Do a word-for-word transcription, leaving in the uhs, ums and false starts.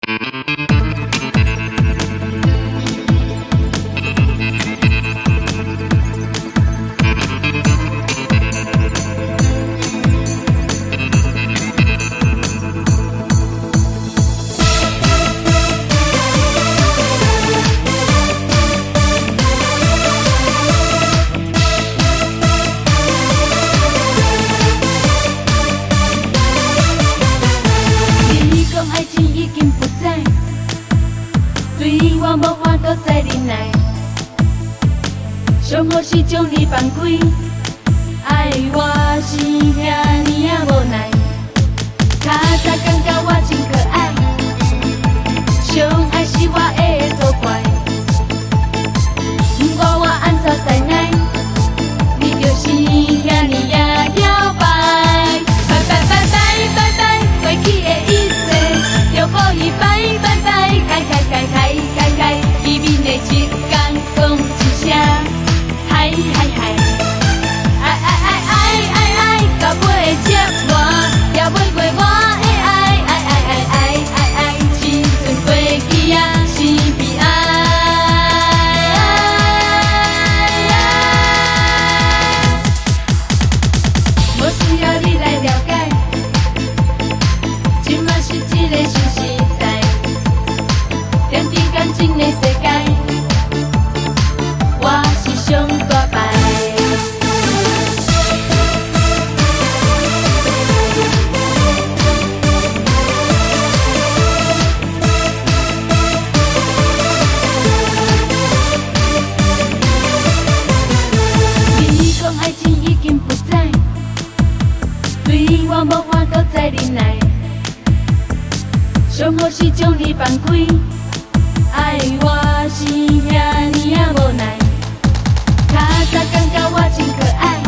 我无法搁再忍耐，上好是将你放开，爱我是遐尼啊无奈，较早感觉我真可爱，上爱是我的作怪，不过我安怎知奈，你就是遐尼啊摇摆，拜拜拜拜拜拜，过去的一切，就予伊拜拜拜，开开开开开开，见面的一天讲一声嗨嗨嗨，爱爱爱爱爱爱，到尾接我，也袂过我的爱爱爱爱爱爱爱，青春过去啊是悲哀，无需要你来了解，今嘛是一个新时代，惦伫感情的世界，我是上大牌。你讲爱情已经不在，对我无法搁再忍耐，上好是将你放开，爱我是遐尼啊无奈，较早感觉我真可爱。